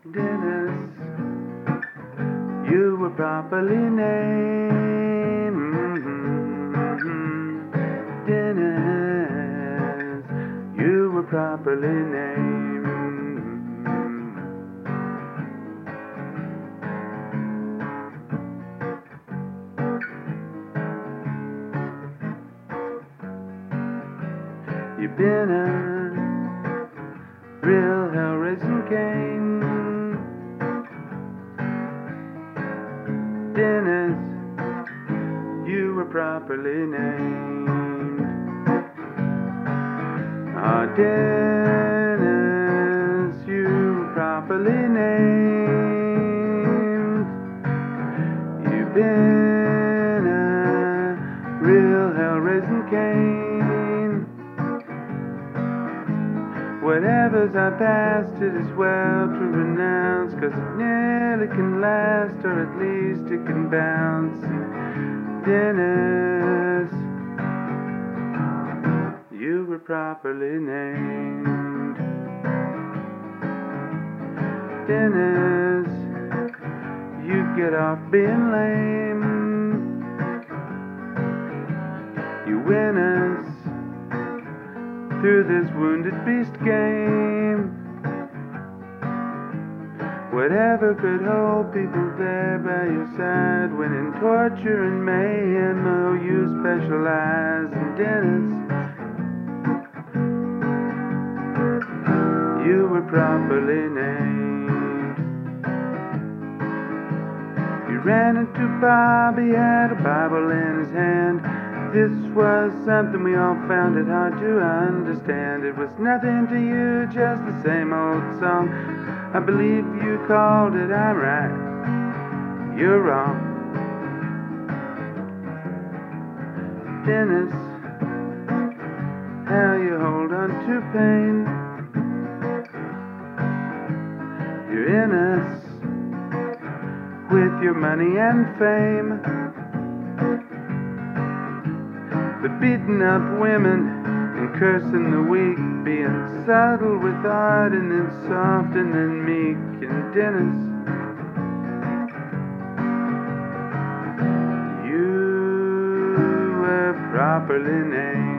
Dennis, you were properly named. Dennis, you were properly named. You've been a real hell-raising Cain. Dennis, you were properly named. Ah, Dennis, you were properly named. You've been a real hell-raising Cain. Whatever's our past, it is well to renounce, 'cause it nearly can last, or at least it can bounce. Dennis, you were properly named. Dennis, you get off being lame. You win us through this wounded beast game. Whatever could hold people there by your side when in torture and mayhem, oh, you specialize in. Dennis, you were properly named. You ran into Bob, he had a Bible in his hand. This was something we all found it hard to understand. It was nothing to you, just the same old song. I believe you called it, I'm right, you're wrong. Dennis, how you hold on to pain. You're in us with your money and fame, but beating up women and cursing the weak, being subtle with art and then soft and then meek. And Dennis, you were properly named.